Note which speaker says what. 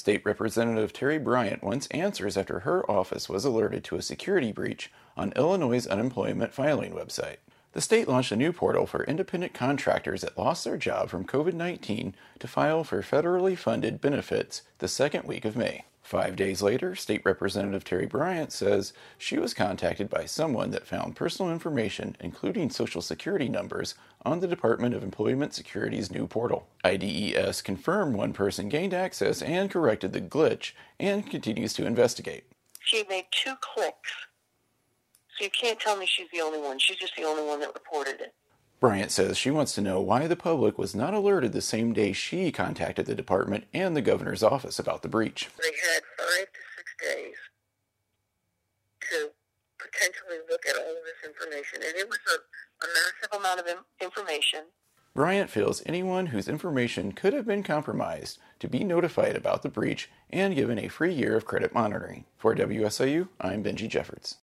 Speaker 1: State Representative Terry Bryant wants answers after her office was alerted to a security breach on Illinois' unemployment filing website. The state launched a new portal for independent contractors that lost their job from COVID-19 to file for federally funded benefits the second week of May. 5 days later, State Representative Terry Bryant says she was contacted by someone that found personal information, including Social Security numbers, on the Department of Employment Security's new portal. IDES confirmed one person gained access and corrected the glitch and continues to investigate.
Speaker 2: She made 2 clicks. So you can't tell me she's the only one. She's just the only one that reported it.
Speaker 1: Bryant says she wants to know why the public was not alerted the same day she contacted the department and the governor's office about the breach.
Speaker 2: They had 5 to 6 days to potentially look at all of this information, and it was a massive amount of information.
Speaker 1: Bryant feels anyone whose information could have been compromised to be notified about the breach and given a free year of credit monitoring. For WSIU, I'm Benji Jeffords.